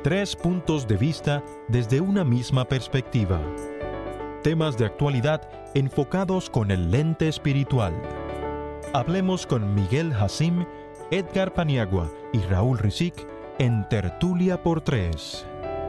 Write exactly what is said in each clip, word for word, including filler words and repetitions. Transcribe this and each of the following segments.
Tres puntos de vista desde una misma perspectiva. Temas de actualidad enfocados con el lente espiritual. Hablemos con Miguel Hasim, Edgar Paniagua y Raúl Rizik en Tertulia por Tres.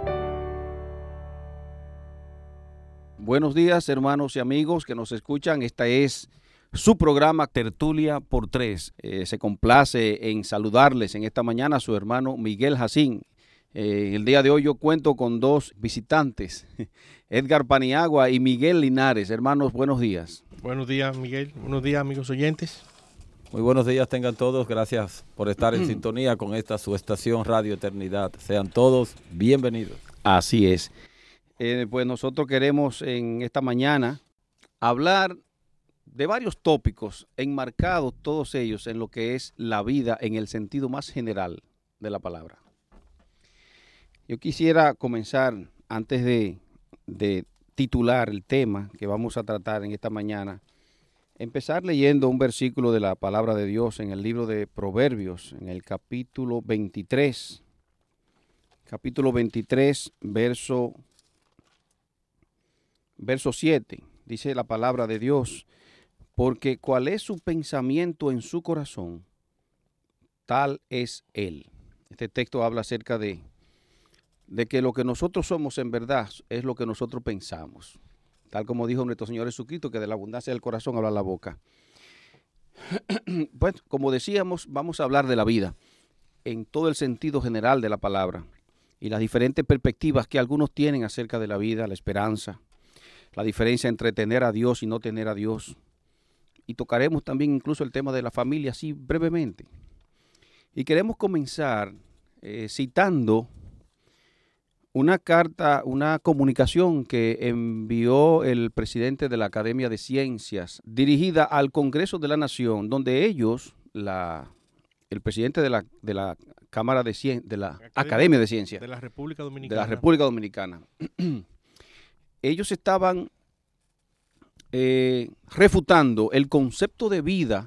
Buenos días, hermanos y amigos que nos escuchan. Esta es su programa Tertulia por Tres. Eh, se complace en saludarles en esta mañana a su hermano Miguel Hasim. Eh, el día de hoy yo cuento con dos visitantes, Edgar Paniagua y Miguel Linares. Hermanos, buenos días. Buenos días, Miguel. Buenos días, amigos oyentes. Muy buenos días tengan todos. Gracias por estar en sintonía con esta su estación Radio Eternidad. Sean todos bienvenidos. Así es. Eh, pues nosotros queremos en esta mañana hablar de varios tópicos enmarcados todos ellos en lo que es la vida en el sentido más general de la palabra. Yo quisiera comenzar, antes de, de titular el tema que vamos a tratar en esta mañana, empezar leyendo un versículo de la palabra de Dios en el libro de Proverbios, en el capítulo veintitrés, capítulo veintitrés, verso, verso siete, dice la palabra de Dios, porque cuál es su pensamiento en su corazón, tal es él. Este texto habla acerca de de que lo que nosotros somos en verdad es lo que nosotros pensamos. Tal como dijo nuestro Señor Jesucristo, que de la abundancia del corazón habla la boca. Pues, como decíamos, vamos a hablar de la vida en todo el sentido general de la palabra y las diferentes perspectivas que algunos tienen acerca de la vida, la esperanza, la diferencia entre tener a Dios y no tener a Dios. Y tocaremos también incluso el tema de la familia, así brevemente. Y queremos comenzar eh, citando una carta, una comunicación que envió el presidente de la Academia de Ciencias, dirigida al Congreso de la Nación, donde ellos, la, el presidente de la, de la Cámara de Ciencias, de la Academia, Academia de Ciencias, de la República Dominicana, de la República Dominicana, ellos estaban eh, refutando el concepto de vida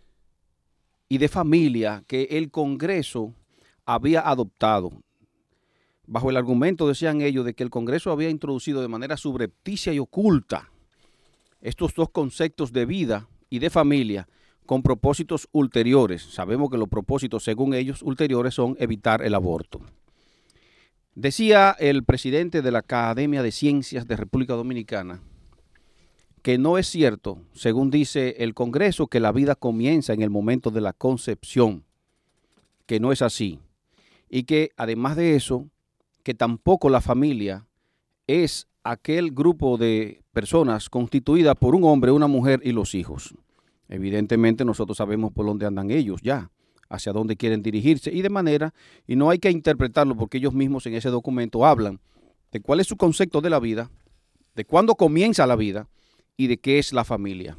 y de familia que el Congreso había adoptado, bajo el argumento, decían ellos, de que el Congreso había introducido de manera subrepticia y oculta estos dos conceptos de vida y de familia con propósitos ulteriores. Sabemos que los propósitos, según ellos, ulteriores son evitar el aborto. Decía el presidente de la Academia de Ciencias de República Dominicana que no es cierto, según dice el Congreso, que la vida comienza en el momento de la concepción, que no es así, y que además de eso, que tampoco la familia es aquel grupo de personas constituida por un hombre, una mujer y los hijos. Evidentemente nosotros sabemos por dónde andan ellos ya, hacia dónde quieren dirigirse y de manera, y no hay que interpretarlo porque ellos mismos en ese documento hablan de cuál es su concepto de la vida, de cuándo comienza la vida y de qué es la familia.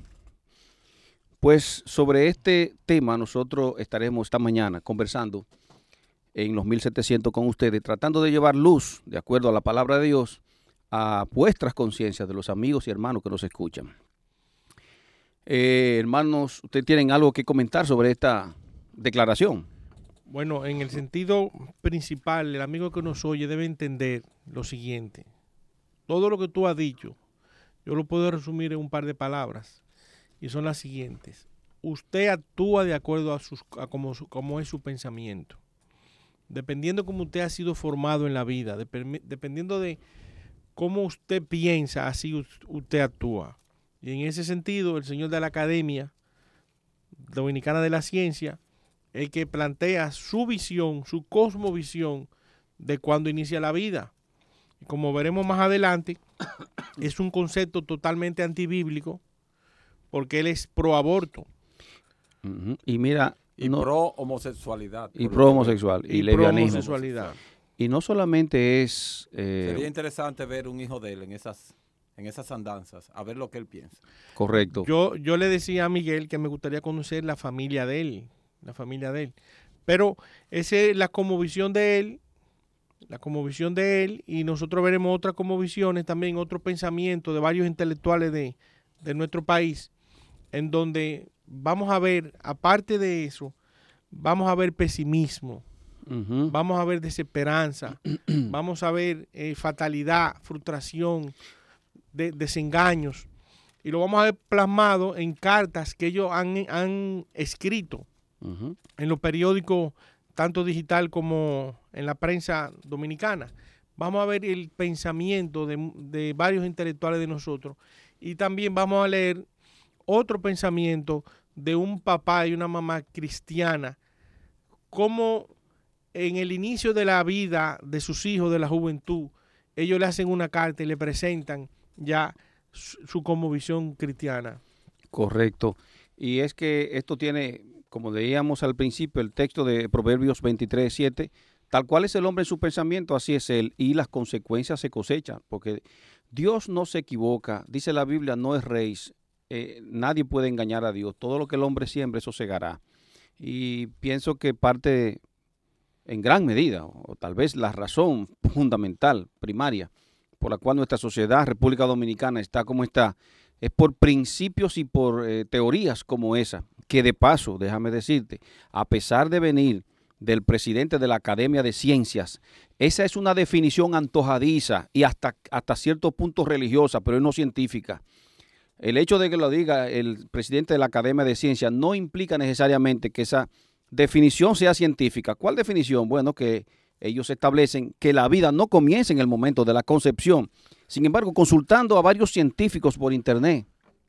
Pues sobre este tema nosotros estaremos esta mañana conversando en los mil setecientos con ustedes, tratando de llevar luz, de acuerdo a la palabra de Dios, a vuestras conciencias de los amigos y hermanos que nos escuchan. Eh, hermanos, ¿ustedes tienen algo que comentar sobre esta declaración? Bueno, en el sentido principal, el amigo que nos oye debe entender lo siguiente. Todo lo que tú has dicho, yo lo puedo resumir en un par de palabras, y son las siguientes. Usted actúa de acuerdo a, sus, a cómo, cómo es su pensamiento. Dependiendo cómo usted ha sido formado en la vida, dep- dependiendo de cómo usted piensa, así usted actúa. Y en ese sentido, el señor de la Academia Dominicana de la Ciencia, el que plantea su visión, su cosmovisión de cuándo inicia la vida. Y como veremos más adelante, es un concepto totalmente antibíblico, porque él es pro aborto. Uh-huh. Y mira... Y no, pro homosexualidad. Y pro homosexual. Y, y lesbianismo. Pro homosexualidad. Y no solamente es... Eh, Sería interesante ver un hijo de él en esas, en esas andanzas, a ver lo que él piensa. Correcto. Yo, yo le decía a Miguel que me gustaría conocer la familia de él, la familia de él. Pero esa es la cosmovisión de él, la cosmovisión de él, y nosotros veremos otras cosmovisiones también, otros pensamientos de varios intelectuales de, de nuestro país, en donde vamos a ver, aparte de eso, vamos a ver pesimismo, Uh-huh. Vamos a ver desesperanza, vamos a ver eh, fatalidad, frustración, de, desengaños. Y lo vamos a ver plasmado en cartas que ellos han, han escrito uh-huh. en los periódicos, tanto digital como en la prensa dominicana. Vamos a ver el pensamiento de, de varios intelectuales de nosotros. Y también vamos a leer otro pensamiento de un papá y una mamá cristiana, cómo en el inicio de la vida de sus hijos, de la juventud, ellos le hacen una carta y le presentan ya su, su cosmovisión cristiana. Correcto. Y es que esto tiene, como leíamos al principio, el texto de Proverbios veintitrés, siete, tal cual es el hombre en su pensamiento, así es él, y las consecuencias se cosechan, porque Dios no se equivoca, dice la Biblia, no es rey, eh, nadie puede engañar a Dios, todo lo que el hombre siembre, eso segará. Y pienso que parte, en gran medida, o tal vez la razón fundamental, primaria, por la cual nuestra sociedad, República Dominicana, está como está, es por principios y por eh, teorías como esa, que de paso, déjame decirte, a pesar de venir del presidente de la Academia de Ciencias, esa es una definición antojadiza y hasta, hasta cierto punto religiosa, pero no científica. El hecho de que lo diga el presidente de la Academia de Ciencias no implica necesariamente que esa definición sea científica. ¿Cuál definición? Bueno, que ellos establecen que la vida no comienza en el momento de la concepción. Sin embargo, consultando a varios científicos por internet,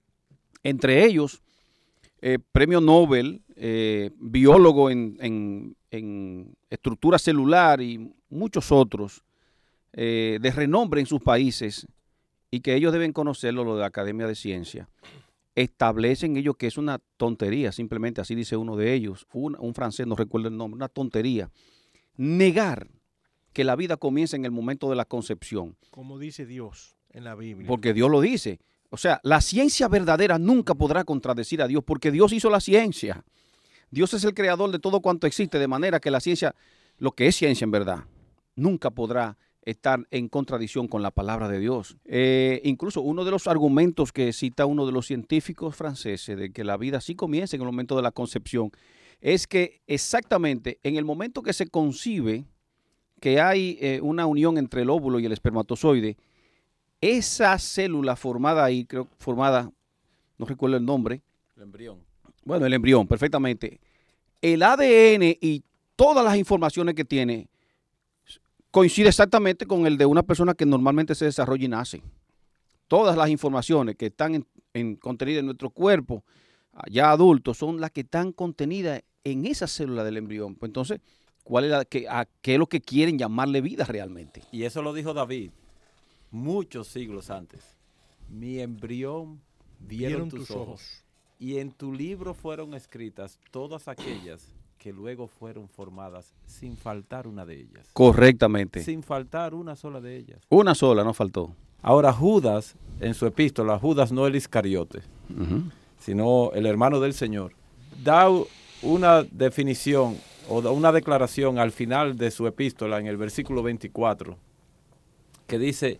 entre ellos, eh, premio Nobel, eh, biólogo en, en, en estructura celular y muchos otros eh, de renombre en sus países y que ellos deben conocerlo, lo de la Academia de Ciencia, establecen ellos que es una tontería, simplemente así dice uno de ellos, un, un francés, no recuerdo el nombre, una tontería, negar que la vida comienza en el momento de la concepción. Como dice Dios en la Biblia. Porque Dios lo dice. O sea, la ciencia verdadera nunca podrá contradecir a Dios porque Dios hizo la ciencia. Dios es el creador de todo cuanto existe, de manera que la ciencia, lo que es ciencia en verdad, nunca podrá estar en contradicción con la palabra de Dios. Eh, incluso uno de los argumentos que cita uno de los científicos franceses de que la vida sí comienza en el momento de la concepción es que exactamente en el momento que se concibe que hay eh, una unión entre el óvulo y el espermatozoide, esa célula formada ahí, creo formada, no recuerdo el nombre. El embrión. Bueno, el embrión, perfectamente. El A D N y todas las informaciones que tiene coincide exactamente con el de una persona que normalmente se desarrolla y nace. Todas las informaciones que están en, en, contenidas en nuestro cuerpo, ya adultos, son las que están contenidas en esa célula del embrión. Pues entonces, ¿cuál es la, qué, a, ¿qué es lo que quieren llamarle vida realmente? Y eso lo dijo David muchos siglos antes. Mi embrión vieron, vieron tus, tus ojos, ojos, y en tu libro fueron escritas todas aquellas que luego fueron formadas sin faltar una de ellas. Correctamente. Sin faltar una sola de ellas. Una sola, no faltó. Ahora Judas, en su epístola, Judas no el Iscariote, uh-huh. sino el hermano del Señor, da una definición o da una declaración al final de su epístola, en el versículo veinticuatro, que dice: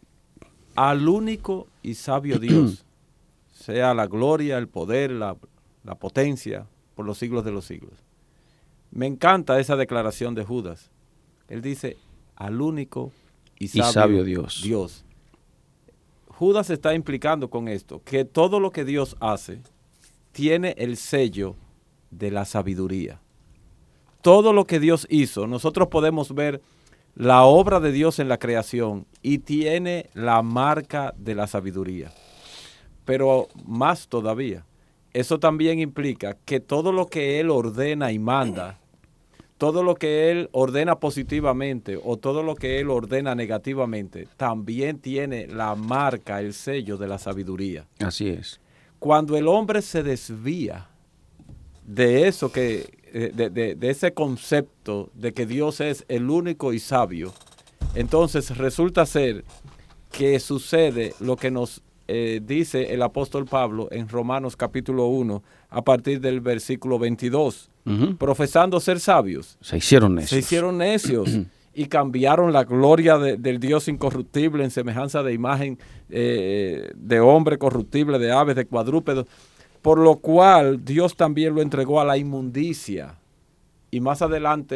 al único y sabio Dios, sea la gloria, el poder, la, la potencia, por los siglos de los siglos. Me encanta esa declaración de Judas. Él dice, al único y sabio, y sabio Dios. Dios. Judas está implicando con esto que todo lo que Dios hace tiene el sello de la sabiduría. Todo lo que Dios hizo, nosotros podemos ver la obra de Dios en la creación y tiene la marca de la sabiduría. Pero más todavía, eso también implica que todo lo que Él ordena y manda, todo lo que Él ordena positivamente o todo lo que Él ordena negativamente, también tiene la marca, el sello de la sabiduría. Así es. Cuando el hombre se desvía de eso que, de, de, de ese concepto de que Dios es el único y sabio, entonces resulta ser que sucede lo que nos eh, dice el apóstol Pablo en Romanos capítulo uno, a partir del versículo veintidós. Uh-huh. Profesando ser sabios, se hicieron necios. Se hicieron necios y cambiaron la gloria de, del Dios incorruptible en semejanza de imagen eh, de hombre corruptible, de aves, de cuadrúpedos, por lo cual Dios también lo entregó a la inmundicia. Y más adelante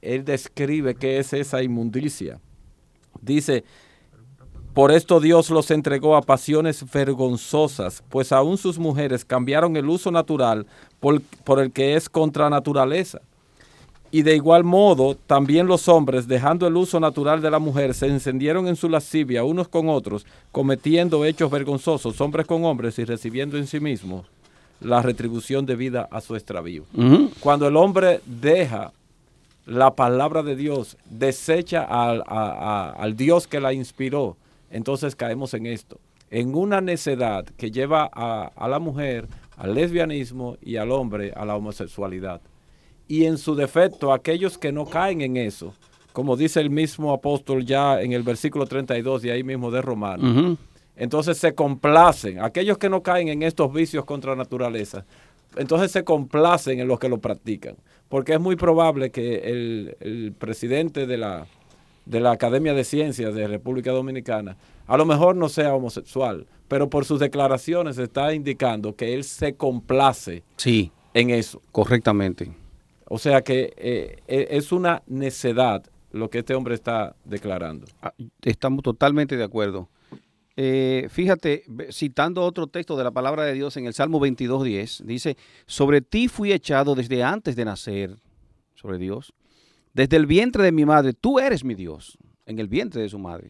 él describe qué es esa inmundicia. Dice, por esto Dios los entregó a pasiones vergonzosas, pues aún sus mujeres cambiaron el uso natural por, por el que es contra naturaleza. Y de igual modo, también los hombres, dejando el uso natural de la mujer, se encendieron en su lascivia unos con otros, cometiendo hechos vergonzosos, hombres con hombres, y recibiendo en sí mismos la retribución debida a su extravío. Uh-huh. Cuando el hombre deja la palabra de Dios, desecha al, a, a, al Dios que la inspiró, entonces caemos en esto, en una necedad que lleva a, a la mujer al lesbianismo y al hombre a la homosexualidad. Y en su defecto, aquellos que no caen en eso, como dice el mismo apóstol ya en el versículo treinta y dos de ahí mismo de Romanos, uh-huh. entonces se complacen, aquellos que no caen en estos vicios contra naturaleza, entonces se complacen en los que lo practican, porque es muy probable que el, el presidente de la, de la Academia de Ciencias de República Dominicana a lo mejor no sea homosexual, pero por sus declaraciones está indicando que él se complace sí, en eso. Correctamente. O sea que eh, es una necedad lo que este hombre está declarando. Estamos totalmente de acuerdo. Eh, fíjate, citando otro texto de la palabra de Dios en el Salmo veintidós diez, dice, sobre ti fui echado desde antes de nacer, sobre Dios, desde el vientre de mi madre, tú eres mi Dios, en el vientre de su madre.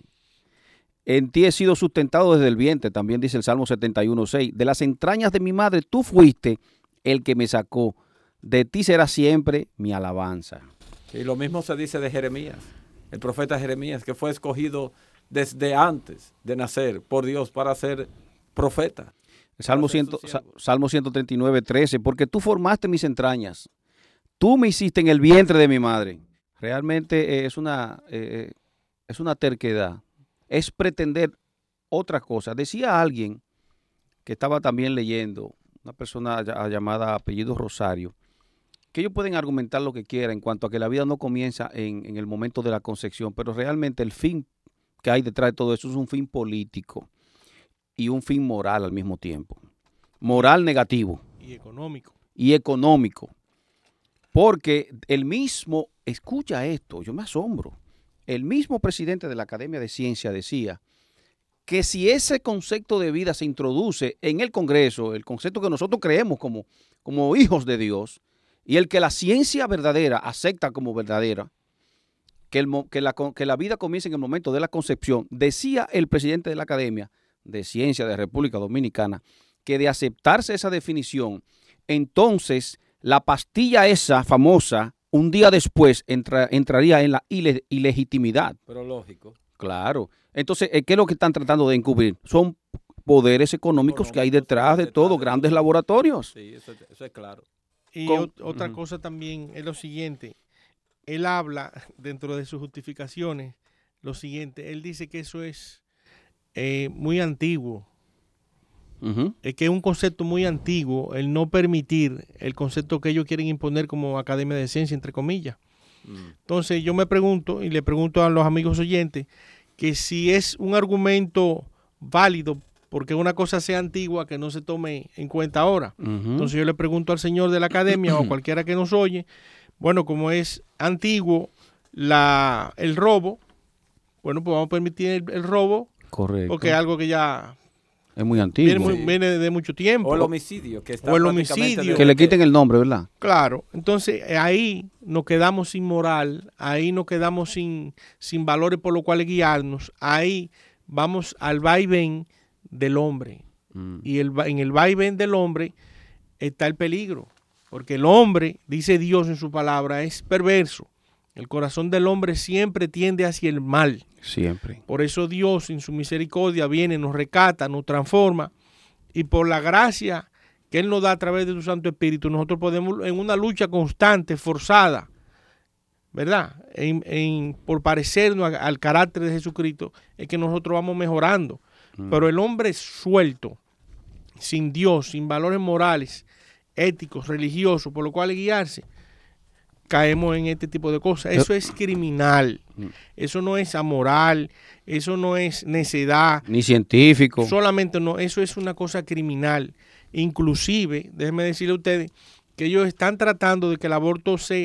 En ti he sido sustentado desde el vientre, también dice el Salmo setenta y uno seis, de las entrañas de mi madre tú fuiste el que me sacó. De ti será siempre mi alabanza. Y lo mismo se dice de Jeremías, el profeta Jeremías, que fue escogido desde antes de nacer por Dios para ser profeta. Salmo, cien, Salmo ciento treinta y nueve, trece, porque tú formaste mis entrañas, tú me hiciste en el vientre de mi madre. Realmente eh, es, una, eh, es una terquedad, es pretender otra cosa. Decía alguien que estaba también leyendo, una persona llamada apellido Rosario, que ellos pueden argumentar lo que quieran en cuanto a que la vida no comienza en, en el momento de la concepción, pero realmente el fin que hay detrás de todo eso es un fin político y un fin moral al mismo tiempo. Moral negativo. Y económico. Y económico. Porque el mismo, escucha esto, yo me asombro, el mismo presidente de la Academia de Ciencias decía que si ese concepto de vida se introduce en el Congreso, el concepto que nosotros creemos como, como hijos de Dios, y el que la ciencia verdadera acepta como verdadera, que, el, que, la, que la vida comienza en el momento de la concepción, decía el presidente de la Academia de Ciencias de República Dominicana, que de aceptarse esa definición, entonces la pastilla esa famosa, un día después entra, entraría en la ile, ilegitimidad. Pero lógico. Claro. Entonces, ¿qué es lo que están tratando de encubrir? Son poderes económicos, económicos que hay detrás de todo, grandes laboratorios. Sí, eso, eso es claro. Y Con, otra uh-huh. cosa también es lo siguiente, él habla dentro de sus justificaciones, lo siguiente, él dice que eso es eh, muy antiguo, uh-huh. es que es un concepto muy antiguo, el no permitir el concepto que ellos quieren imponer como Academia de Ciencia, entre comillas. Uh-huh. Entonces yo me pregunto, y le pregunto a los amigos oyentes, que si es un argumento válido, porque una cosa sea antigua que no se tome en cuenta ahora. Uh-huh. Entonces yo le pregunto al señor de la academia o a cualquiera que nos oye, bueno, como es antiguo la, el robo, bueno, pues vamos a permitir el, el robo. Correcto. Porque es algo que ya es muy antiguo. Viene, muy, viene de mucho tiempo. O el homicidio. Que está o el homicidio. Que le quiten el nombre, ¿verdad? Claro. Entonces ahí nos quedamos sin moral, ahí nos quedamos sin, sin valores por los cuales guiarnos, ahí vamos al vaivén del hombre. Mm. Y el, en el vaivén del hombre está el peligro, porque el hombre, dice Dios en su palabra, es perverso. El corazón del hombre siempre tiende hacia el mal. Siempre. Por eso Dios en su misericordia viene, nos rescata, nos transforma, y por la gracia que Él nos da a través de su Santo Espíritu, nosotros podemos, en una lucha constante, forzada, ¿verdad? En, en, por parecernos a, al carácter de Jesucristo, es que nosotros vamos mejorando. Pero el hombre suelto, sin Dios, sin valores morales, éticos, religiosos, por lo cual guiarse, caemos en este tipo de cosas. Eso es criminal, eso no es amoral, eso no es necedad. Ni científico. Solamente no, eso es una cosa criminal. Inclusive, déjenme decirle a ustedes, que ellos están tratando de que el aborto se,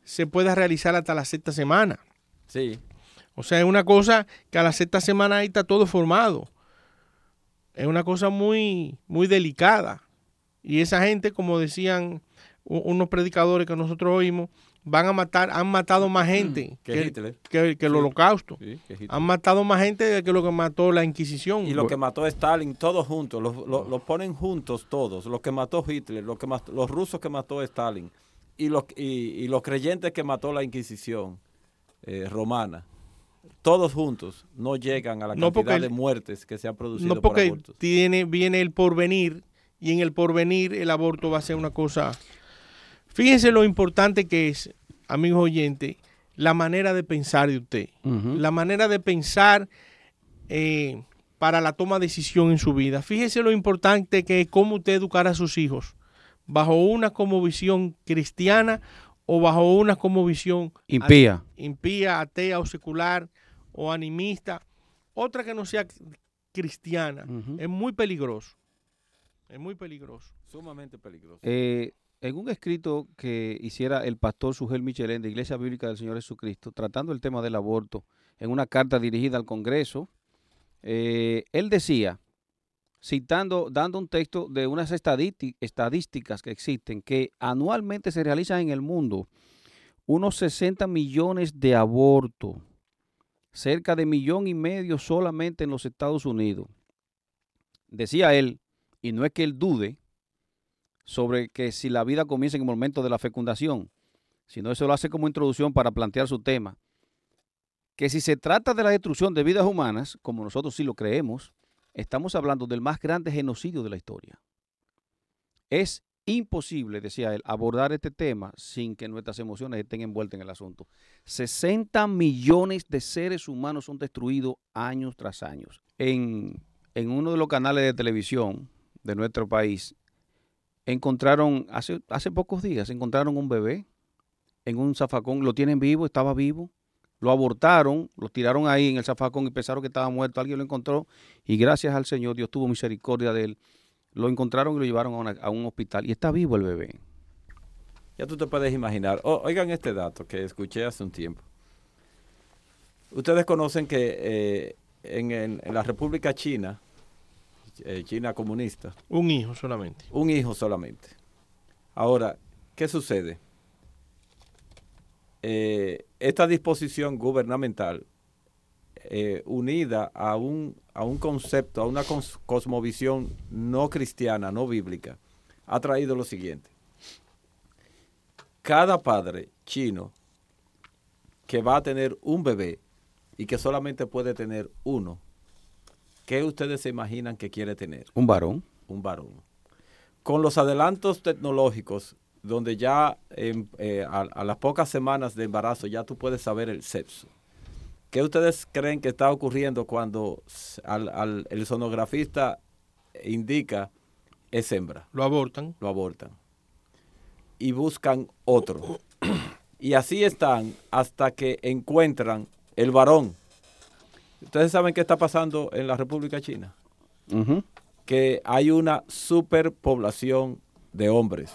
se pueda realizar hasta la sexta semana. Sí. O sea, es una cosa que a la sexta semana ahí está todo formado. Es una cosa muy, muy delicada. Y esa gente, como decían unos predicadores que nosotros oímos, van a matar, han matado más gente que, que, Hitler. que, que el Sí. holocausto. Sí, que Hitler. Han matado más gente que lo que mató la Inquisición. Y lo que mató Stalin, todos juntos, los, los, los ponen juntos todos, lo que mató Hitler, lo que mató, los rusos que mató Stalin, y los, y, y los creyentes que mató la Inquisición eh, romana, todos juntos no llegan a la No, cantidad porque- de muertes que se han producido No, por porque abortos. tiene, viene el porvenir, y en el porvenir el aborto va a ser una cosa. Fíjense lo importante que es, amigos oyentes, la manera de pensar de usted. Ujú. La manera de pensar eh, para la toma de decisión en su vida. Fíjese lo importante que es cómo usted educar a sus hijos, bajo una como visión cristiana o bajo una como visión Impía. impía, atea o secular o animista, otra que no sea cristiana. Ujú. Es muy peligroso. Es muy peligroso. Sumamente peligroso. Eh, en un escrito que hiciera el pastor Sugel Michelén de Iglesia Bíblica del Señor Jesucristo, tratando el tema del aborto, en una carta dirigida al Congreso, eh, él decía, citando, dando un texto de unas estadísti- estadísticas que existen, que anualmente se realizan en el mundo unos sesenta millones de abortos, cerca de millón y medio solamente en los Estados Unidos. Decía él, y no es que él dude sobre que si la vida comienza en el momento de la fecundación, sino eso lo hace como introducción para plantear su tema, que si se trata de la destrucción de vidas humanas, como nosotros sí lo creemos, estamos hablando del más grande genocidio de la historia. Es imposible, decía él, abordar este tema sin que nuestras emociones estén envueltas en el asunto. sesenta millones de seres humanos son destruidos años tras años. En, en uno de los canales de televisión de nuestro país, encontraron, hace, hace pocos días, encontraron un bebé en un zafacón, lo tienen vivo, estaba vivo, lo abortaron, lo tiraron ahí en el zafacón y pensaron que estaba muerto, alguien lo encontró y gracias al Señor, Dios tuvo misericordia de él, lo encontraron y lo llevaron a, una, a un hospital y está vivo el bebé. Ya tú te puedes imaginar. O- oigan este dato que escuché hace un tiempo. Ustedes conocen que eh, en, en- en la República China, eh, China comunista, Un hijo solamente. un hijo solamente. Ahora, ¿qué sucede? Eh, esta disposición gubernamental eh, unida a un, a un concepto, a una cos- cosmovisión no cristiana, no bíblica, ha traído lo siguiente. Cada padre chino que va a tener un bebé y que solamente puede tener uno, ¿qué ustedes se imaginan que quiere tener? Un varón. Un varón. Con los adelantos tecnológicos, donde ya en, eh, a, a las pocas semanas de embarazo ya tú puedes saber el sexo. ¿Qué ustedes creen que está ocurriendo cuando s- al, al- el sonografista indica es hembra? Lo abortan. Lo abortan. Y buscan otro. Y así están hasta que encuentran el varón. ¿Ustedes saben qué está pasando en la República China? Ujú. Que hay una superpoblación de hombres.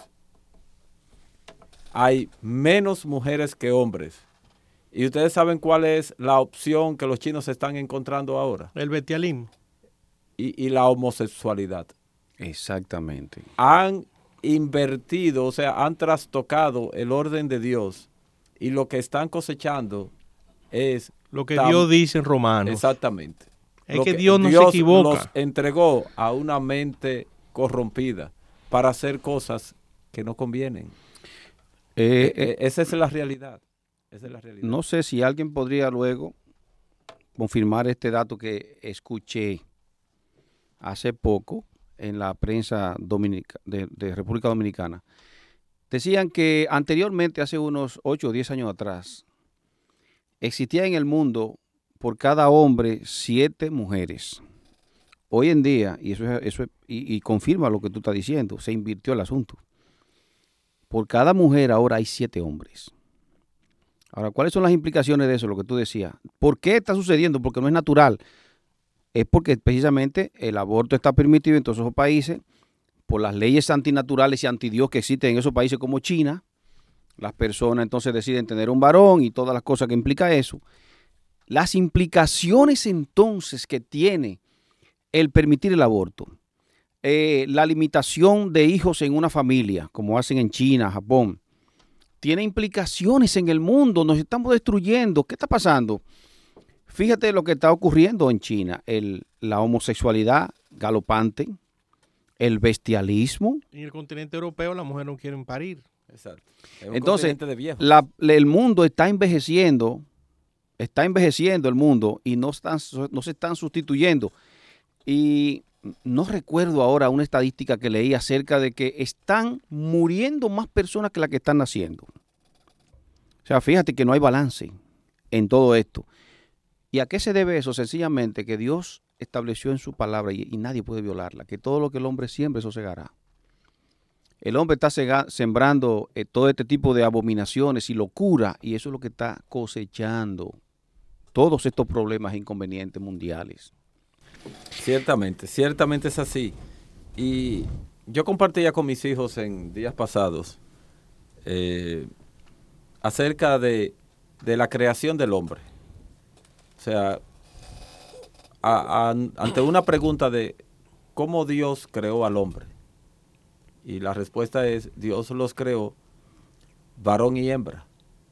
Hay menos mujeres que hombres. ¿Y ustedes saben cuál es la opción que los chinos están encontrando ahora? El bestialismo. Y, y la homosexualidad. Exactamente. Han invertido, o sea, han trastocado el orden de Dios y lo que están cosechando es... Lo que tam- Dios dice en Romanos. Exactamente. Es Lo que Dios no se equivoca. los entregó a una mente corrompida para hacer cosas que no convienen. Eh, Eh, eh, eh, esa es la realidad. Esa es la realidad. no sé si alguien podría luego confirmar este dato que escuché hace poco en la prensa dominica, de, de República Dominicana. Decían que anteriormente, hace unos ocho o diez años atrás, existía en el mundo por cada hombre siete mujeres. Hoy en día, y eso, es- eso es- y, y confirma lo que tú estás diciendo, se invirtió el asunto. Por cada mujer ahora hay siete hombres. Ahora, ¿cuáles son las implicaciones de eso? Lo que tú decías. ¿Por qué está sucediendo? Porque no es natural. Es porque precisamente el aborto está permitido en todos esos países por las leyes antinaturales y antidios que existen en esos países como China. Las personas entonces deciden tener un varón y todas las cosas que implica eso. Las implicaciones entonces que tiene el permitir el aborto, eh, la limitación de hijos en una familia, como hacen en China, Japón, tiene implicaciones en el mundo, nos estamos destruyendo. ¿Qué está pasando? Fíjate lo que está ocurriendo en China, el, la homosexualidad galopante, el bestialismo. En el continente europeo las mujeres no quieren parir. Exacto. Es un Entonces, continente de viejos. la, el mundo está envejeciendo, está envejeciendo el mundo y no, están, no se están sustituyendo. Y no recuerdo ahora una estadística que leí acerca de que están muriendo más personas que las que están naciendo. O sea, fíjate que no hay balance en todo esto. ¿Y a qué se debe eso? Sencillamente que Dios estableció en su palabra y, y nadie puede violarla, que todo lo que el hombre siembre, eso segará. El hombre está sega, sembrando eh, todo este tipo de abominaciones y locura, y eso es lo que está cosechando todos estos problemas e inconvenientes mundiales. Ciertamente, ciertamente es así. Y yo compartía con mis hijos en días pasados eh, acerca de, de la creación del hombre. O sea, a, a, ante una pregunta de cómo Dios creó al hombre. Y la respuesta es, Dios los creó varón y hembra.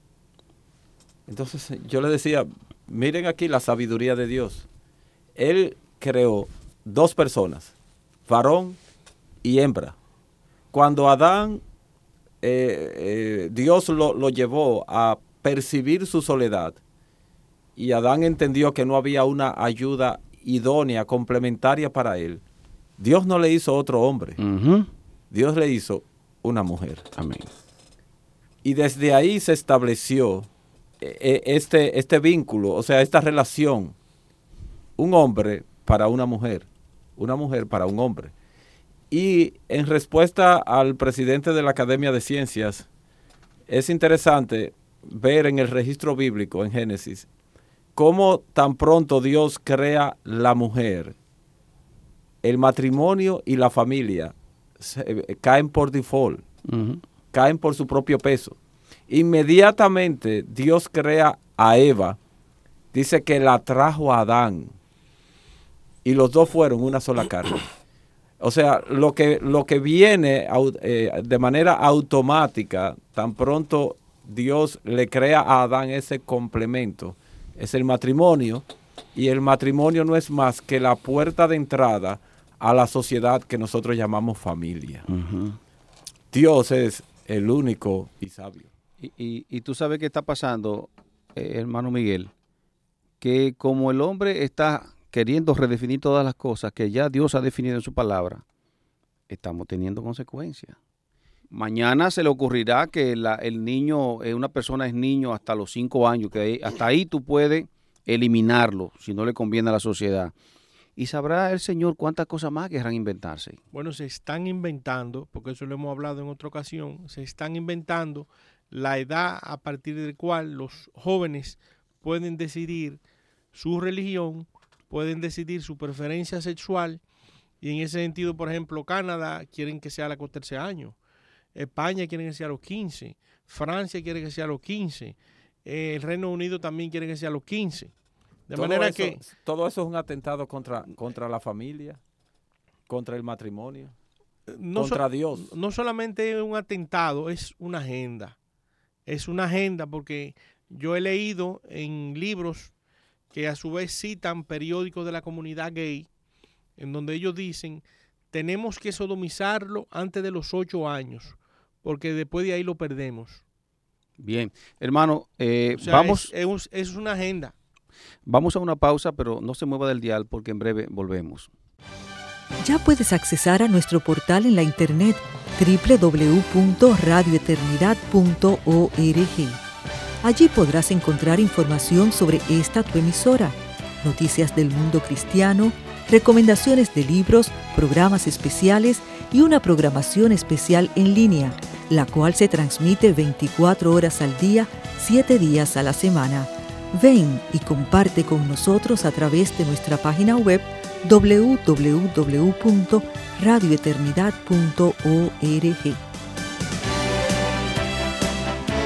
Entonces yo le decía, miren aquí la sabiduría de Dios. Él creó dos personas, varón y hembra. Cuando Adán, eh, eh, Dios lo, lo llevó a percibir su soledad y Adán entendió que no había una ayuda idónea, complementaria para él, Dios no le hizo otro hombre. Uh-huh. Dios le hizo una mujer. Amén. Y desde ahí se estableció eh, este, este vínculo, o sea, esta relación. Un hombre para una mujer, una mujer para un hombre. Y en respuesta al presidente de la Academia de Ciencias, es interesante ver en el registro bíblico, en Génesis, cómo tan pronto Dios crea la mujer, el matrimonio y la familia se, eh, caen por default, uh-huh. caen por su propio peso. Inmediatamente Dios crea a Eva, dice que la trajo a Adán, y los dos fueron una sola carne. O sea, lo que, lo que viene eh, de manera automática, tan pronto Dios le crea a Adán ese complemento, es el matrimonio, y el matrimonio no es más que la puerta de entrada a la sociedad que nosotros llamamos familia. Uh-huh. Dios es el único y sabio. Y, y, y tú sabes qué está pasando, eh, hermano Miguel, que como el hombre está queriendo redefinir todas las cosas que ya Dios ha definido en su palabra, estamos teniendo consecuencias. Mañana se le ocurrirá que la, el niño, eh, una persona es niño hasta los cinco años, que hasta ahí tú puedes eliminarlo si no le conviene a la sociedad. Y sabrá el Señor cuántas cosas más querrán inventarse. Bueno, se están inventando, porque eso lo hemos hablado en otra ocasión, se están inventando la edad a partir de la cual los jóvenes pueden decidir su religión, pueden decidir su preferencia sexual, y en ese sentido, por ejemplo, Canadá quieren que sea a los catorce años, España quiere que sea a los quince, Francia quiere que sea a los quince, eh, el Reino Unido también quiere que sea a los quince. De todo manera eso, que... Todo eso es un atentado contra, contra la familia, contra el matrimonio, no contra so, Dios. No solamente es un atentado, es una agenda. Es una agenda porque yo he leído en libros que a su vez citan periódicos de la comunidad gay, en donde ellos dicen, tenemos que sodomizarlo antes de los ocho años, porque después de ahí lo perdemos. Bien, hermano, eh, o sea, vamos... Es, es, es una agenda. Vamos a una pausa, pero no se mueva del dial porque en breve volvemos. Ya puedes accesar a nuestro portal en la internet doble u doble u doble u punto radio eternidad punto org. Allí podrás encontrar información sobre esta tu emisora, noticias del mundo cristiano, recomendaciones de libros, programas especiales y una programación especial en línea, la cual se transmite veinticuatro horas al día, siete días a la semana. Ven y comparte con nosotros a través de nuestra página web doble u doble u doble u punto radio eternidad punto org.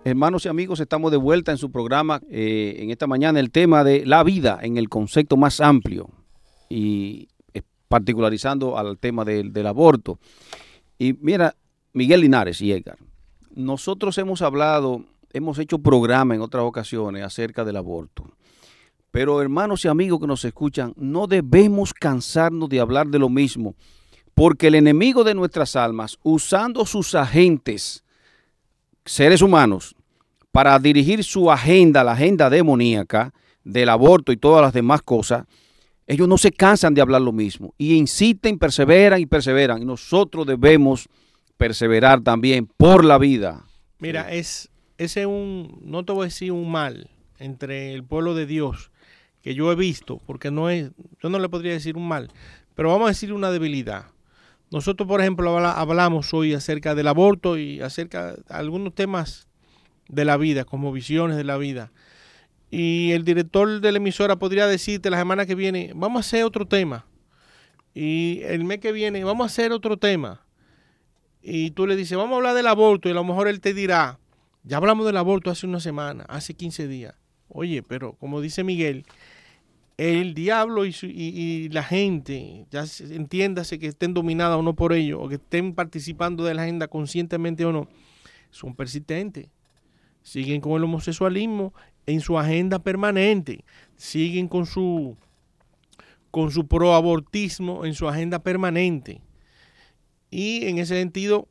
Hermanos y amigos, estamos de vuelta en su programa eh, en esta mañana, el tema de la vida en el concepto más amplio y eh, particularizando al tema del, del aborto. Y mira, Miguel Linares y Edgar, nosotros hemos hablado, hemos hecho programa en otras ocasiones acerca del aborto. Pero hermanos y amigos que nos escuchan, no debemos cansarnos de hablar de lo mismo, porque el enemigo de nuestras almas, usando sus agentes, seres humanos, para dirigir su agenda, la agenda demoníaca del aborto y todas las demás cosas, ellos no se cansan de hablar lo mismo y insisten, perseveran y perseveran. Y nosotros debemos perseverar también por la vida. Mira, sí. es ese es un, no te voy a decir un mal entre el pueblo de Dios que yo he visto, porque no es, yo no le podría decir un mal, pero vamos a decir una debilidad. Nosotros, por ejemplo, habla, hablamos hoy acerca del aborto y acerca de algunos temas de la vida, como visiones de la vida. Y el director de la emisora podría decirte la semana que viene, vamos a hacer otro tema. Y el mes que viene, vamos a hacer otro tema. Y tú le dices, vamos a hablar del aborto. Y a lo mejor él te dirá, ya hablamos del aborto hace una semana, hace quince días. Oye, pero como dice Miguel, el diablo y, su, y, y la gente, ya entiéndase que estén dominadas o no por ello, o que estén participando de la agenda conscientemente o no, son persistentes. Siguen con el homosexualismo en su agenda permanente. Siguen con su, con su proabortismo en su agenda permanente. Y en ese sentido,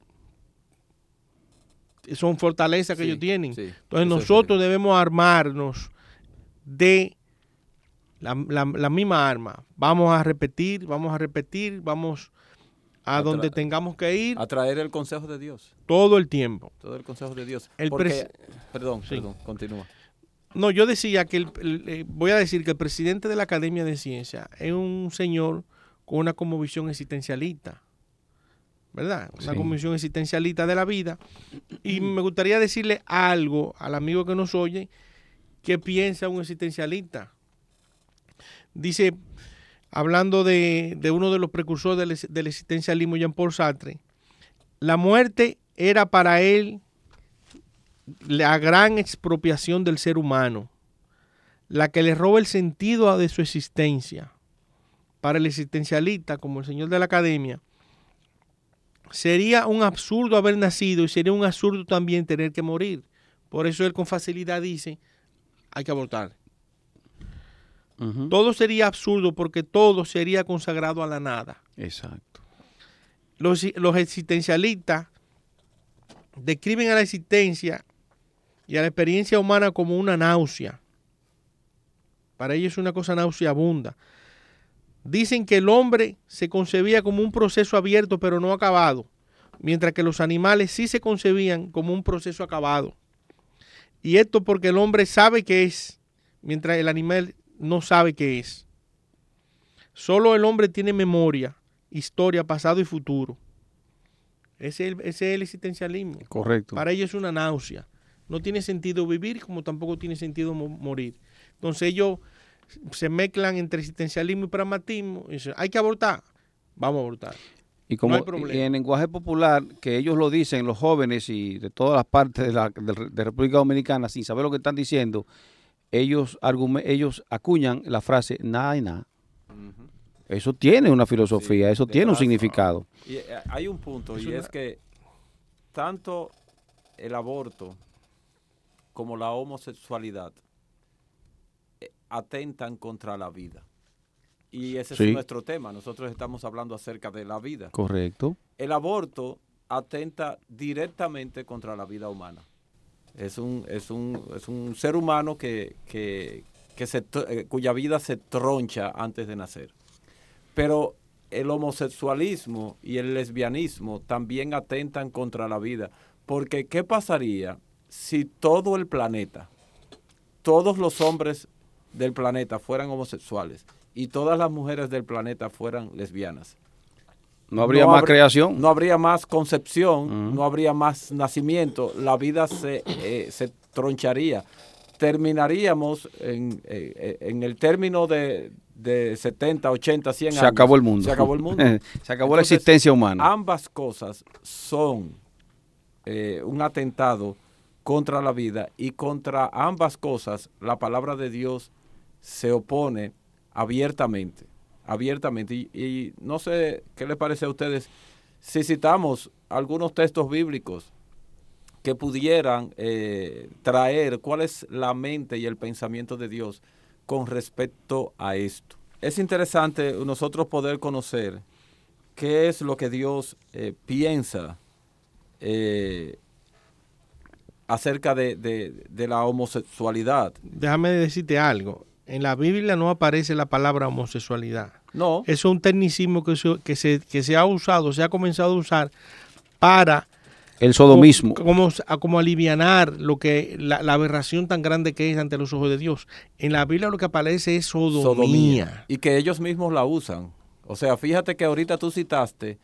son fortalezas que sí, ellos tienen. Sí, entonces nosotros sí. debemos armarnos de la, la, la misma arma. Vamos a repetir, vamos a repetir, vamos a, a donde tengamos que ir. A traer el consejo de Dios. Todo el tiempo. Todo el consejo de Dios. El Porque, pres- perdón, sí. perdón, continúa. No, yo decía que, el, el, eh, voy a decir que el presidente de la Academia de Ciencias es un señor con una cosmovisión existencialista. ¿Verdad? Una sí. convicción existencialista de la vida. Y me gustaría decirle algo al amigo que nos oye, que piensa un existencialista. Dice, hablando de, de uno de los precursores del, del existencialismo, Jean-Paul Sartre, la muerte era para él la gran expropiación del ser humano, la que le roba el sentido de su existencia. Para el existencialista, como el señor de la Academia, sería un absurdo haber nacido y sería un absurdo también tener que morir. Por eso él con facilidad dice, hay que abortar. Uh-huh. Todo sería absurdo porque todo sería consagrado a la nada. Exacto. Los, los existencialistas describen a la existencia y a la experiencia humana como una náusea. Para ellos es una cosa nauseabunda. Dicen que el hombre se concebía como un proceso abierto pero no acabado, mientras que los animales sí se concebían como un proceso acabado. Y esto porque el hombre sabe qué es, mientras el animal no sabe qué es. Solo el hombre tiene memoria, historia, pasado y futuro. Ese es el, ese es el existencialismo. Correcto. Para ellos es una náusea. No tiene sentido vivir como tampoco tiene sentido mo- morir. Entonces ellos se mezclan entre existencialismo y pragmatismo y dicen, hay que abortar, vamos a abortar. Y como no y en lenguaje popular, que ellos lo dicen, los jóvenes y de todas las partes de la de, de República Dominicana, sin saber lo que están diciendo, ellos, argument, ellos acuñan la frase nada y nada. Uh-huh. Eso tiene una filosofía, sí, eso tiene un significado. Y hay un punto, es y una... es que tanto el aborto como la homosexualidad atentan contra la vida. Y ese sí. es nuestro tema. Nosotros estamos hablando acerca de la vida. Correcto. El aborto atenta directamente contra la vida humana. Es un, es un, es un ser humano que, que, que se, cuya vida se troncha antes de nacer. Pero el homosexualismo y el lesbianismo también atentan contra la vida. Porque ¿qué pasaría si todo el planeta, todos los hombres del planeta fueran homosexuales y todas las mujeres del planeta fueran lesbianas? No habría no más habría, creación. No habría más concepción, uh-huh. no habría más nacimiento. La vida se, eh, se troncharía. Terminaríamos en, eh, en el término de, de setenta, ochenta, cien años. Se acabó el mundo. Se acabó el mundo. Se acabó Entonces, la existencia humana. Ambas cosas son eh, un atentado contra la vida, y contra ambas cosas la palabra de Dios se opone abiertamente, abiertamente. Y, y no sé qué les parece a ustedes si citamos algunos textos bíblicos que pudieran eh, traer cuál es la mente y el pensamiento de Dios con respecto a esto. Es interesante nosotros poder conocer qué es lo que Dios eh, piensa eh, acerca de, de, de la homosexualidad. Déjame decirte algo. En la Biblia no aparece la palabra homosexualidad. No. Eso es un tecnicismo que se, que se, que se ha usado, se ha comenzado a usar para el sodomismo. Como, como, como alivianar lo que, la, la aberración tan grande que es ante los ojos de Dios. En la Biblia lo que aparece es sodomía. sodomía. Y que ellos mismos la usan. O sea, fíjate que ahorita tú citaste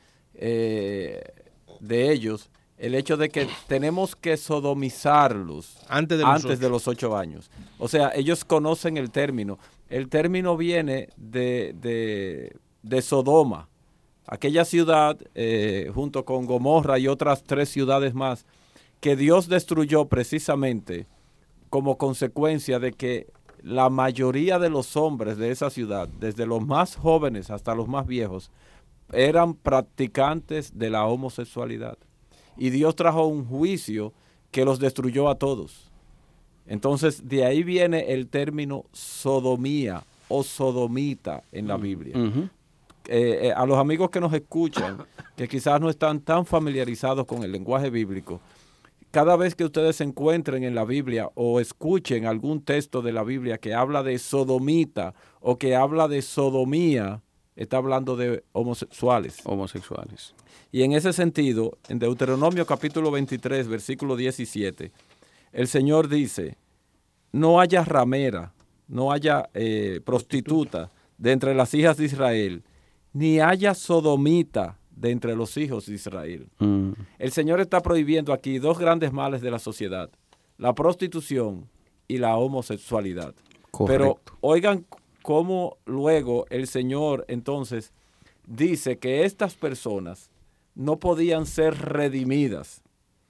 eh, de ellos el hecho de que tenemos que sodomizarlos antes, de los, antes de los ocho años. O sea, ellos conocen el término. El término viene de, de, de Sodoma, aquella ciudad eh, junto con Gomorra y otras tres ciudades más que Dios destruyó precisamente como consecuencia de que la mayoría de los hombres de esa ciudad, desde los más jóvenes hasta los más viejos, eran practicantes de la homosexualidad. Y Dios trajo un juicio que los destruyó a todos. Entonces, de ahí viene el término sodomía o sodomita en la Biblia. Uh-huh. eh, eh, a los amigos que nos escuchan, que quizás no están tan familiarizados con el lenguaje bíblico, cada vez que ustedes se encuentren en la Biblia o escuchen algún texto de la Biblia que habla de sodomita o que habla de sodomía, está hablando de homosexuales. Homosexuales. Y en ese sentido, en Deuteronomio capítulo veintitrés, versículo diecisiete, el Señor dice, no haya ramera, no haya eh, prostituta de entre las hijas de Israel, ni haya sodomita de entre los hijos de Israel. Mm. El Señor está prohibiendo aquí dos grandes males de la sociedad, la prostitución y la homosexualidad. Correcto. Pero oigan cómo luego el Señor entonces dice que estas personas no podían ser redimidas.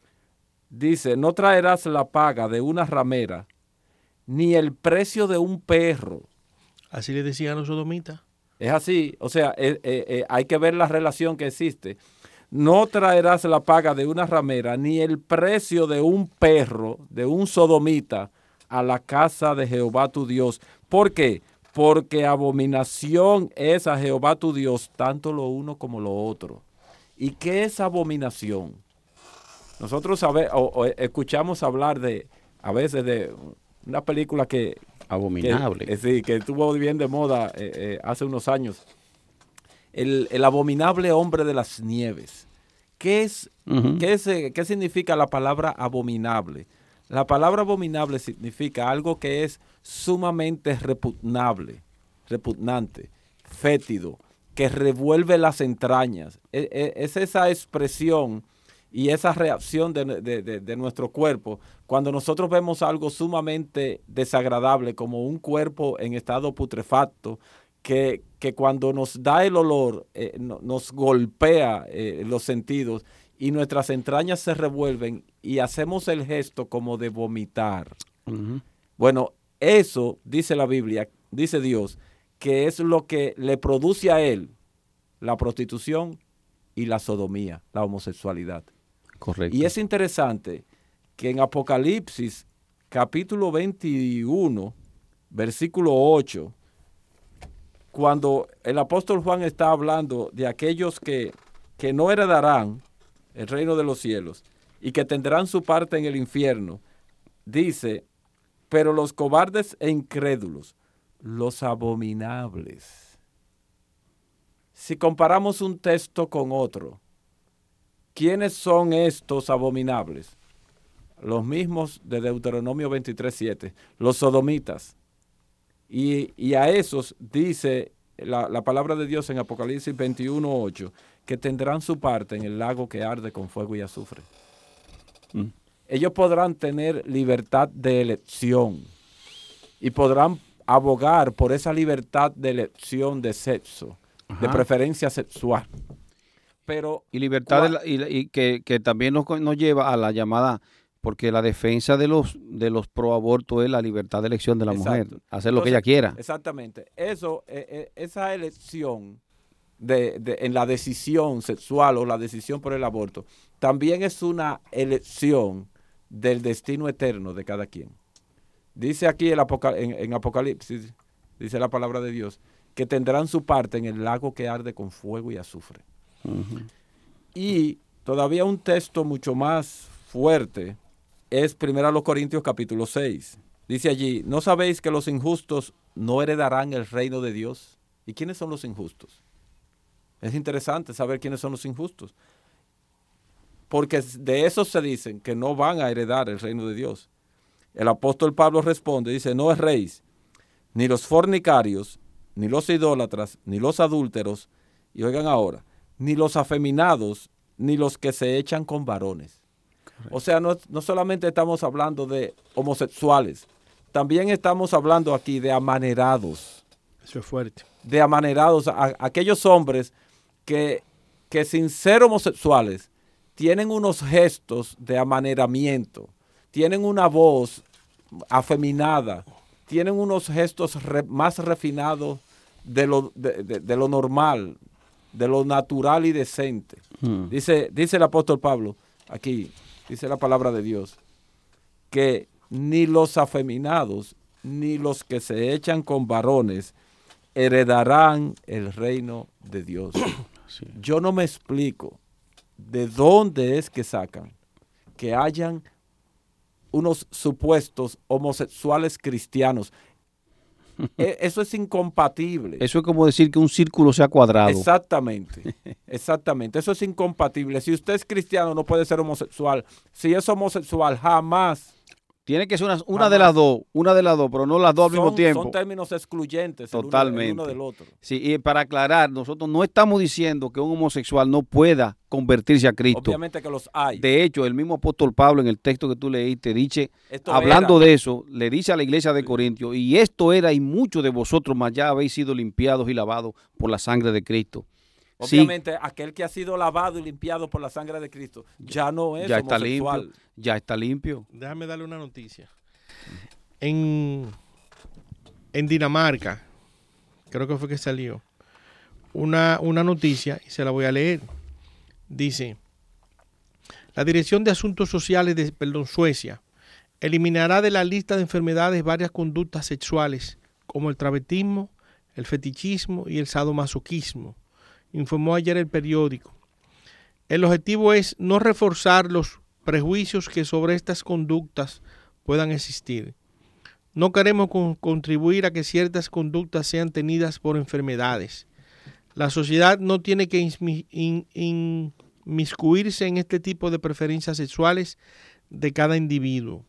Dice, no traerás la paga de una ramera, ni el precio de un perro. Así le decían a los sodomitas. Es así, o sea, eh, eh, eh, hay que ver la relación que existe. No traerás la paga de una ramera, ni el precio de un perro, de un sodomita, a la casa de Jehová tu Dios. ¿Por qué? Porque abominación es a Jehová tu Dios, tanto lo uno como lo otro. ¿Y qué es abominación? Nosotros sabe, o, o escuchamos hablar de, a veces de una película que... Abominable. Que, eh, sí, que estuvo bien de moda eh, eh, hace unos años. El, el abominable hombre de las nieves. ¿Qué es, uh-huh. ¿qué es, qué significa la palabra abominable? La palabra abominable significa algo que es sumamente repugnable, repugnante, fétido, que revuelve las entrañas. Es, es esa expresión y esa reacción de, de, de, de nuestro cuerpo cuando nosotros vemos algo sumamente desagradable, como un cuerpo en estado putrefacto, que, que cuando nos da el olor eh, no, nos golpea eh, los sentidos y nuestras entrañas se revuelven y hacemos el gesto como de vomitar. Uh-huh. Bueno, eso, dice la Biblia, dice Dios, que es lo que le produce a él la prostitución y la sodomía, la homosexualidad. Correcto. Y es interesante que en Apocalipsis, capítulo veintiuno, versículo ocho, cuando el apóstol Juan está hablando de aquellos que, que no heredarán el reino de los cielos y que tendrán su parte en el infierno, dice, pero los cobardes e incrédulos, los abominables. Si comparamos un texto con otro, ¿quiénes son estos abominables? Los mismos de Deuteronomio veintitrés siete, los sodomitas. Y, y a esos dice la, la palabra de Dios en Apocalipsis veintiuno ocho, que tendrán su parte en el lago que arde con fuego y azufre. Mm. Ellos podrán tener libertad de elección y podrán abogar por esa libertad de elección de sexo, Ajá. de preferencia sexual. Pero, y libertad de la, y, y que, que también nos, nos lleva a la llamada Porque la defensa de los de los pro aborto es la libertad de elección de la Exacto. mujer, hacer lo que Entonces, ella quiera. Exactamente. Eso, eh, eh, esa elección de, de, en la decisión sexual o la decisión por el aborto, también es una elección del destino eterno de cada quien. Dice aquí el Apocal en, en Apocalipsis, dice la palabra de Dios, que tendrán su parte en el lago que arde con fuego y azufre. Uh-huh. Y todavía un texto mucho más fuerte es primero Corintios capítulo seis. Dice allí, ¿no sabéis que los injustos no heredarán el reino de Dios? ¿Y quiénes son los injustos? Es interesante saber quiénes son los injustos. Porque de esos se dicen que no van a heredar el reino de Dios. El apóstol Pablo responde, dice, no erréis, ni los fornicarios, ni los idólatras, ni los adúlteros, y oigan ahora, ni los afeminados, ni los que se echan con varones. Correcto. O sea, no, no solamente estamos hablando de homosexuales, también estamos hablando aquí de amanerados. Eso es fuerte. De amanerados, a, aquellos hombres que, que sin ser homosexuales tienen unos gestos de amaneramiento, tienen una voz afeminada, tienen unos gestos re, más refinados de lo, de, de, de lo normal, de lo natural y decente. Hmm. Dice, dice el apóstol Pablo, aquí, dice la palabra de Dios, que ni los afeminados, ni los que se echan con varones, heredarán el reino de Dios. Sí. Yo no me explico de dónde es que sacan que hayan unos supuestos homosexuales cristianos. Eso es incompatible. Eso es como decir que un círculo sea cuadrado. Exactamente, exactamente. Eso es incompatible. Si usted es cristiano, no puede ser homosexual. Si es homosexual, jamás. Tiene que ser una, una de las dos, una de las dos, pero no las dos al son, mismo tiempo. Son términos excluyentes. Totalmente. El uno, el uno del otro. Sí, y para aclarar, nosotros no estamos diciendo que un homosexual no pueda convertirse a Cristo. Obviamente que los hay. De hecho, el mismo apóstol Pablo en el texto que tú leíste dice, esto hablando era. de eso, le dice a la iglesia de sí. Corintios, y esto era, y muchos de vosotros más ya habéis sido limpiados y lavados por la sangre de Cristo. Obviamente, sí. aquel que ha sido lavado y limpiado por la sangre de Cristo ya no es ya homosexual. Está limpio, ya está limpio. Déjame darle una noticia. En, en Dinamarca, creo que fue que salió, una, una noticia, y se la voy a leer. Dice, la Dirección de Asuntos Sociales de perdón, Suecia eliminará de la lista de enfermedades varias conductas sexuales, como el travestismo, el fetichismo y el sadomasoquismo, informó ayer el periódico. El objetivo es no reforzar los prejuicios que sobre estas conductas puedan existir. No queremos con, contribuir a que ciertas conductas sean tenidas por enfermedades. La sociedad no tiene que inmiscuirse in, in, en este tipo de preferencias sexuales de cada individuo,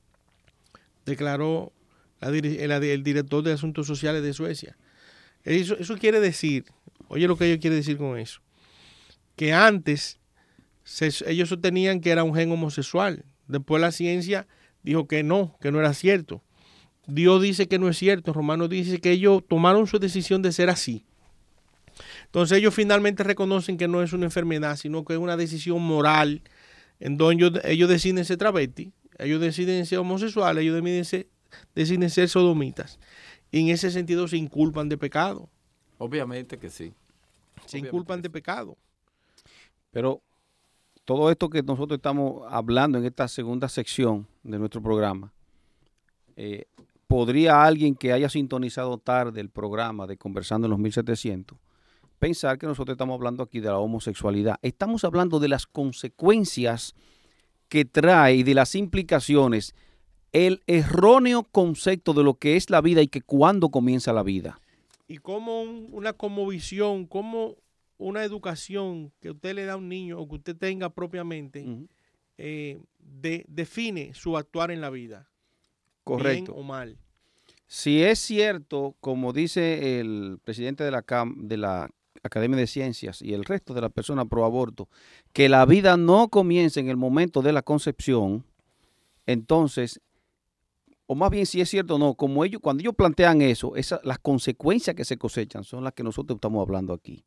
declaró la, el, el director de Asuntos Sociales de Suecia. Eso, eso quiere decir, oye lo que ellos quieren decir con eso, que antes se, ellos sostenían que era un gen homosexual. Después la ciencia dijo que no, que no era cierto. Dios dice que no es cierto. Romanos dice que ellos tomaron su decisión de ser así. Entonces ellos finalmente reconocen que no es una enfermedad, sino que es una decisión moral en donde ellos, ellos deciden ser travesti, ellos deciden ser homosexuales, ellos deciden ser, deciden ser sodomitas. Y en ese sentido se inculpan de pecado. Obviamente que sí. Se Obviamente inculpan de sí. pecado. Pero todo esto que nosotros estamos hablando en esta segunda sección de nuestro programa, eh, ¿podría alguien que haya sintonizado tarde el programa de Conversando en los mil setecientos pensar que nosotros estamos hablando aquí de la homosexualidad? Estamos hablando de las consecuencias que trae y de las implicaciones, el erróneo concepto de lo que es la vida y que cuándo comienza la vida. Y como un, una conmovisión, como una educación que usted le da a un niño o que usted tenga propiamente, uh-huh. eh, de, define su actuar en la vida. Correcto. Bien o mal. Si es cierto, como dice el presidente de la, Cam, de la Academia de Ciencias y el resto de las personas pro aborto, que la vida no comienza en el momento de la concepción, entonces, o más bien si es cierto o no, como ellos, cuando ellos plantean eso, esa, las consecuencias que se cosechan son las que nosotros estamos hablando aquí.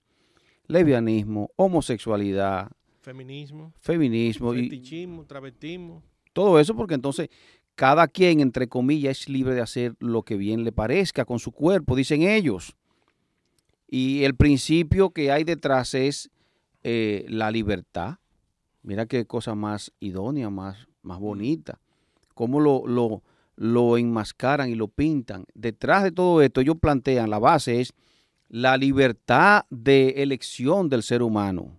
Lesbianismo, homosexualidad, feminismo, feminismo fetichismo, y, travestismo. todo eso porque entonces cada quien, entre comillas, es libre de hacer lo que bien le parezca con su cuerpo, dicen ellos. Y el principio que hay detrás es eh, la libertad. Mira qué cosa más idónea, más, más bonita. Cómo lo, lo, lo enmascaran y lo pintan. Detrás de todo esto, ellos plantean, la base es la libertad de elección del ser humano.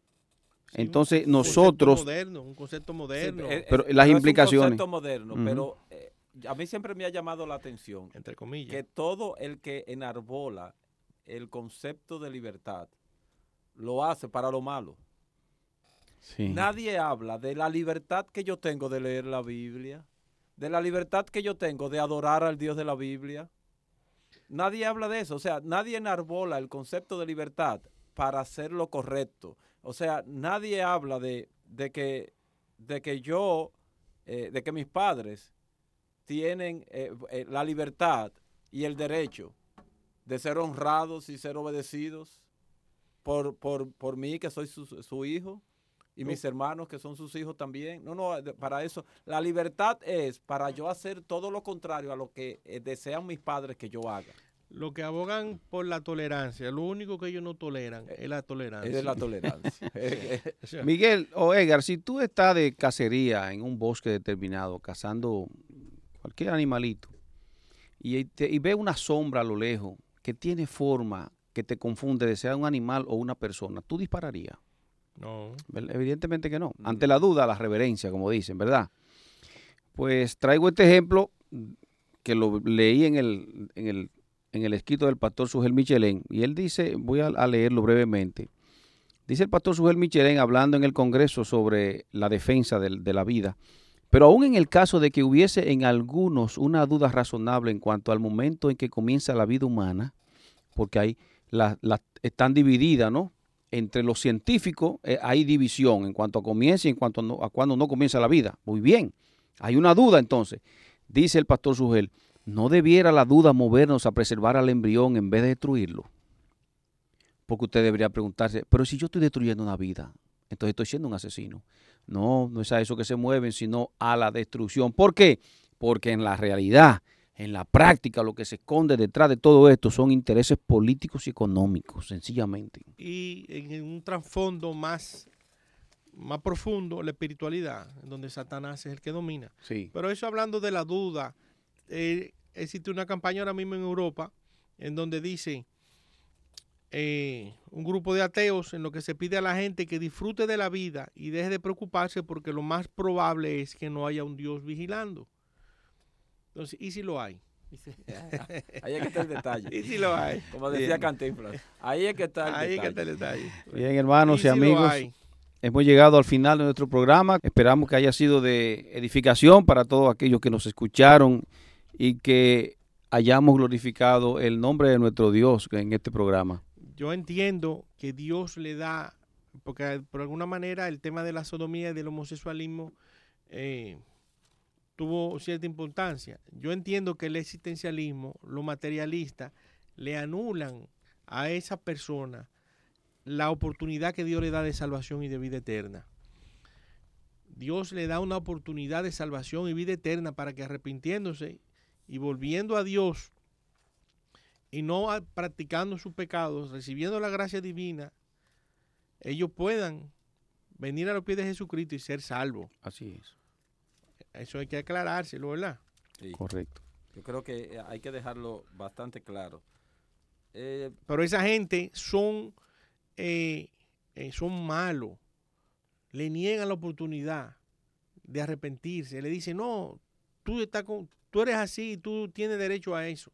Sí, Entonces un nosotros... Concepto moderno, un concepto moderno, Sí, es- Pero es- las no implicaciones. Es un concepto moderno, Ujú. pero eh, a mí siempre me ha llamado la atención entre comillas. que todo el que enarbola el concepto de libertad lo hace para lo malo. Sí. Nadie habla de la libertad que yo tengo de leer la Biblia, de la libertad que yo tengo de adorar al Dios de la Biblia. Nadie habla de eso, o sea, nadie enarbola el concepto de libertad para hacer lo correcto. O sea, nadie habla de, de, que, de que yo, eh, de que mis padres tienen eh, eh, la libertad y el derecho de ser honrados y ser obedecidos por, por, por mí, que soy su, su hijo, y mis hermanos, que son sus hijos también. No, no, de- para eso. La libertad es para yo hacer todo lo contrario a lo que eh, desean mis padres que yo haga. Lo que abogan por la tolerancia, lo único que ellos no toleran es la tolerancia. Es la tolerancia. Eh, eh, O sea, Miguel o Edgar, si tú estás de cacería en un bosque determinado, cazando cualquier animalito, y, te- y ves una sombra a lo lejos que tiene forma que te confunde de sea un animal o una persona, ¿tú dispararías? no. ¿Verdad? Evidentemente que no. Mm. Ante la duda, la reverencia, como dicen, ¿verdad? Pues traigo este ejemplo que lo leí en el, en el, en el escrito del pastor Sugel Michelén, y él dice, voy a, a leerlo brevemente. Dice el pastor Sugel Michelén, hablando en el Congreso sobre la defensa del- de la vida, pero aún en el caso de que hubiese en algunos una duda razonable en cuanto al momento en que comienza la vida humana, porque ahí la, la- están divididas, ¿no? Entre los científicos eh, hay división en cuanto a comienza y en cuanto a, no- a cuando no comienza la vida. Muy bien, hay una duda entonces. Dice el pastor Sugel, ¿no debiera la duda movernos a preservar al embrión en vez de destruirlo? Porque usted debería preguntarse, pero si yo estoy destruyendo una vida, entonces estoy siendo un asesino. No, no es a eso que se mueven, sino a la destrucción. ¿Por qué? Porque en la realidad, en la práctica, lo que se esconde detrás de todo esto son intereses políticos y económicos, sencillamente. Y en un trasfondo más, más profundo, la espiritualidad, en donde Satanás es el que domina. Sí. Pero eso hablando de la duda, eh, existe una campaña ahora mismo en Europa en donde dice eh, un grupo de ateos en lo que se pide a la gente que disfrute de la vida y deje de preocuparse porque lo más probable es que no haya un Dios vigilando. Entonces, ¿y si lo hay? ahí es que está el detalle. ¿Y si lo hay? Como decía Cantinflas. Ahí es que está el Ahí es que detalle. está el detalle. Bien, hermanos y, si lo amigos, hay? hemos llegado al final de nuestro programa. Esperamos que haya sido de edificación para todos aquellos que nos escucharon y que hayamos glorificado el nombre de nuestro Dios en este programa. Yo entiendo que Dios le da, porque por alguna manera el tema de la sodomía y del homosexualismo eh, tuvo cierta importancia. Yo entiendo que el existencialismo, los materialistas, le anulan a esa persona la oportunidad que Dios le da de salvación y de vida eterna. Dios le da una oportunidad de salvación y vida eterna para que arrepintiéndose y volviendo a Dios y no a- practicando sus pecados, recibiendo la gracia divina, ellos puedan venir a los pies de Jesucristo y ser salvos. Así es, Eso hay que aclarárselo, ¿verdad? Sí. correcto. Yo creo que eh, hay que dejarlo bastante claro. Eh, Pero esa gente son, eh, eh, son malos. Le niegan la oportunidad de arrepentirse. Le dicen, no, tú, estás con, tú eres así, tú tienes derecho a eso.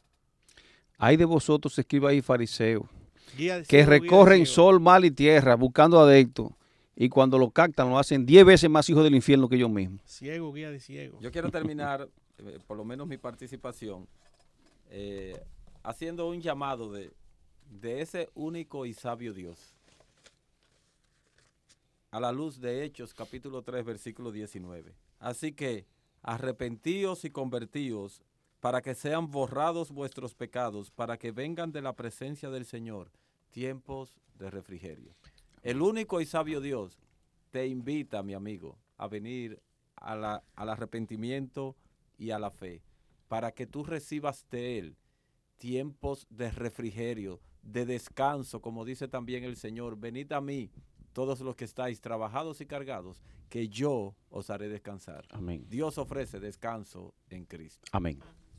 Hay de vosotros, escriba ahí, fariseos, Guía de que ciego, guía de recorren ciego. sol, mal y tierra buscando adeptos, y cuando lo captan lo hacen diez veces más hijos del infierno que ellos mismos. Ciego, guía de ciego. yo quiero terminar, eh, por lo menos mi participación, eh, haciendo un llamado de, de ese único y sabio Dios. A la luz de Hechos, capítulo tres, versículo diecinueve. Así que arrepentíos y convertíos para que sean borrados vuestros pecados, para que vengan de la presencia del Señor tiempos de refrigerio. El único y sabio Dios te invita, mi amigo, a venir a la, al arrepentimiento y a la fe, para que tú recibas de Él tiempos de refrigerio, de descanso, como dice también el Señor, venid a mí, todos los que estáis trabajados y cargados, que yo os haré descansar. Amén. Dios ofrece descanso en Cristo. Amén.